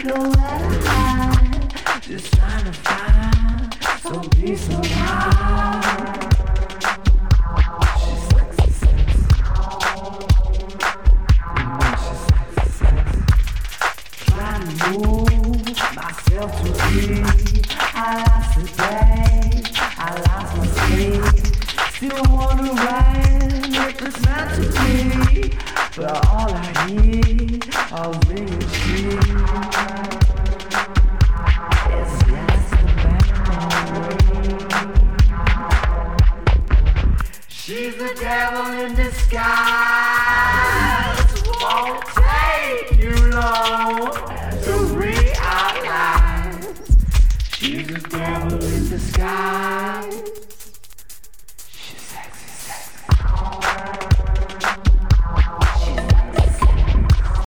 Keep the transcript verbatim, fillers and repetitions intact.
nowhere to hide, just trying to find some peace of mind. She's sexy, sexy. You know she's sexy, sexy. Trying to move myself to free. I lost the day, I lost my sleep. Still wanna ride if it's meant to be, but all I need are ringing sheep. Yes, yes, the memory. She's the devil in disguise. Won't take you long to realize. She's the devil in disguise.